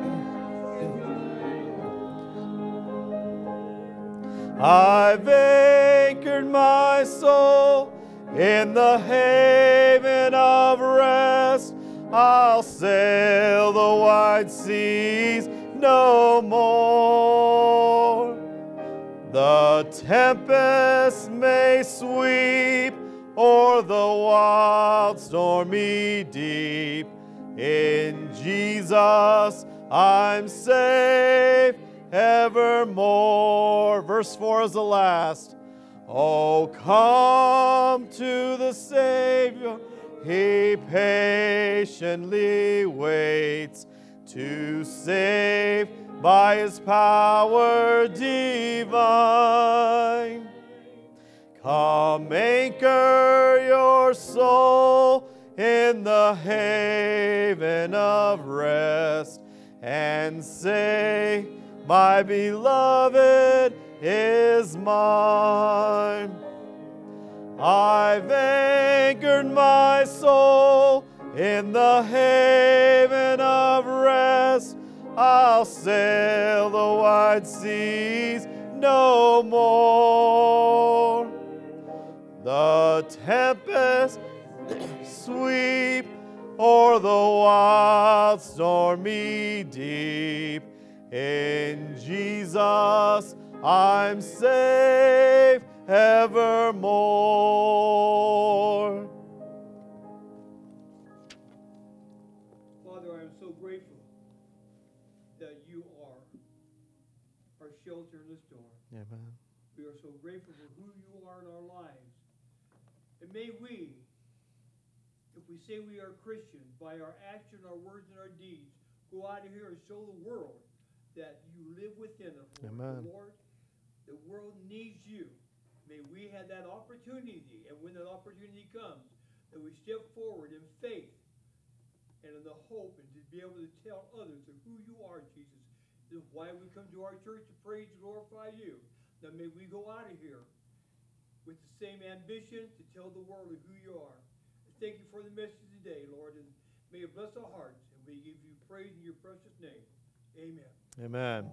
I've anchored my soul in the haven of rest. I'll sail the wide seas no more. The tempest may sweep o'er the wild stormy deep, in Jesus I'm safe evermore. Verse four is the last. Oh, come to the Savior, he patiently waits to save by his power divine. Come anchor your soul in the haven of rest, and say, my beloved is mine. I've anchored my soul in the haven of rest. I'll sail the wide seas no more. The tempest sweep o'er the wild stormy deep, in Jesus I'm safe evermore. Father, I am so grateful that you are our shelter in the storm. Amen. We are so grateful for who you are in our lives. And may we, if we say we are Christians, by our action, our words, and our deeds, go out of here and show the world that you live within us, Lord. Amen. The Lord, the world needs you. May we have that opportunity, and when that opportunity comes, that we step forward in faith and in the hope, and to be able to tell others of who you are, Jesus. This is why we come to our church to praise and glorify you. Now may we go out of here with the same ambition to tell the world of who you are. Thank you for the message today, Lord, and may you bless our hearts, and we give you praise in your precious name. Amen. Amen.